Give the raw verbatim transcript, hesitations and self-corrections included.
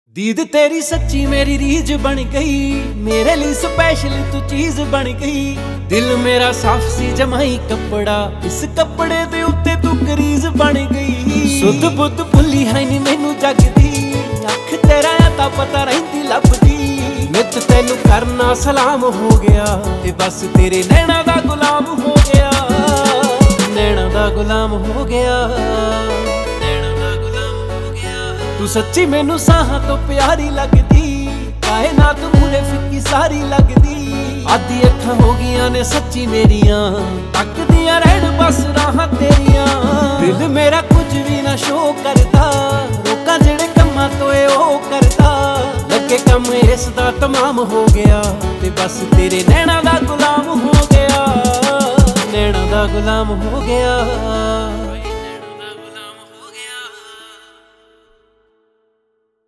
दीद तेरी सच्ची मेरी रीज बन गई, मेरे लिए स्पेशल तू चीज बन गई। दिल मेरा साफ सी जमाई कपड़ा, इस कपड़े दे उत्ते तू करीज बन गई। सुध बुद्ध भुली है नी मैनू जगदी, अख तेरा आता पता रहिंदी लभदी। नित तेनू करना सलाम हो गया, ते बस तेरे नैना दा गुलाम हो गया। नैना दा गुलाम हो गया, तू सच्ची मैनू साहां तो प्यारी लगदी। कायनात मूरे फिक्की सारी लगदी। आधी अखां हो गईयां ने सच्ची मेरियां, तकदियां रहण बस राहां तेरियां। दिल मेरा कुछ भी ना शो करदा, रोकां जेड़े कम्मां तो ए ओ करदा। लगे कम इसदा तमाम हो गया, ते बस तेरे नैना दा गुलाम हो गया। नैना दा गुलाम हो गया।